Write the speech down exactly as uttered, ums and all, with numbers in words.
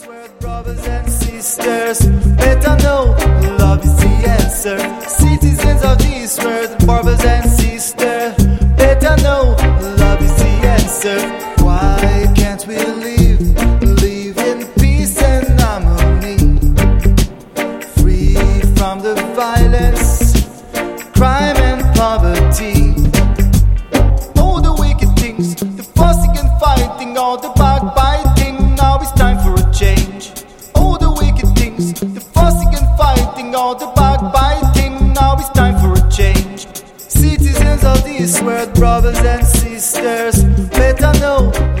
this world, brothers and sisters, better know love is the answer. Citizens of this world, brothers and sisters, better know love is the answer. Why can't we live, live in peace and harmony, free from the violence, crime and poverty? All the wicked things, the fussing and fighting, all the backbiting, now it's time for a change. All the wicked things, the fussing and fighting, all the backbiting, now it's time for a change. Citizens of this world, brothers and sisters, better know